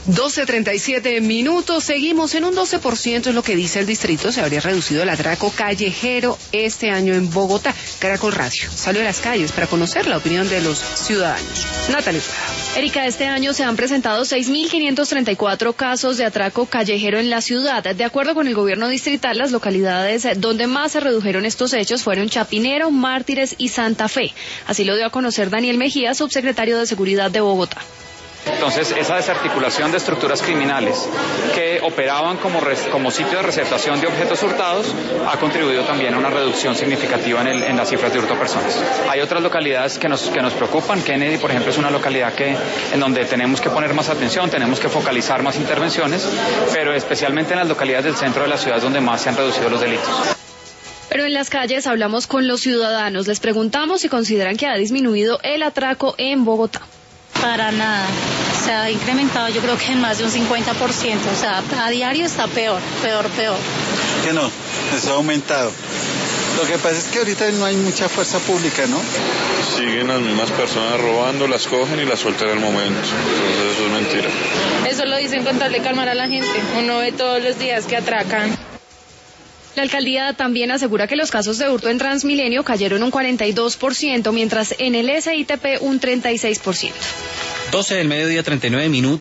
12:37. Seguimos en un 12%, es lo que dice el distrito. Se habría reducido el atraco callejero este año en Bogotá. Caracol Radio salió a las calles para conocer la opinión de los ciudadanos. Natalia. Erika, este año se han presentado 6.534 casos de atraco callejero en la ciudad. De acuerdo con el gobierno distrital, las localidades donde más se redujeron estos hechos fueron Chapinero, Mártires y Santa Fe. Así lo dio a conocer Daniel Mejía, subsecretario de Seguridad de Bogotá. Entonces, esa desarticulación de estructuras criminales que operaban como sitio de receptación de objetos hurtados ha contribuido también a una reducción significativa en las cifras de hurto a personas. Hay otras localidades que nos preocupan. Kennedy, por ejemplo, es una localidad en donde tenemos que poner más atención, tenemos que focalizar más intervenciones, pero especialmente en las localidades del centro de la ciudad es donde más se han reducido los delitos. Pero en las calles hablamos con los ciudadanos, les preguntamos si consideran que ha disminuido el atraco en Bogotá. Para nada, se ha incrementado yo creo que en más de un 50%, o sea, a diario está peor. Que no, eso ha aumentado. Lo que pasa es que ahorita no hay mucha fuerza pública, ¿no? Siguen las mismas personas robando, las cogen y las sueltan al momento, entonces eso es mentira. Eso lo dicen con tal de calmar a la gente, uno ve todos los días que atracan. La alcaldía también asegura que los casos de hurto en Transmilenio cayeron un 42%, mientras en el SITP un 36%. 12:39 minutos.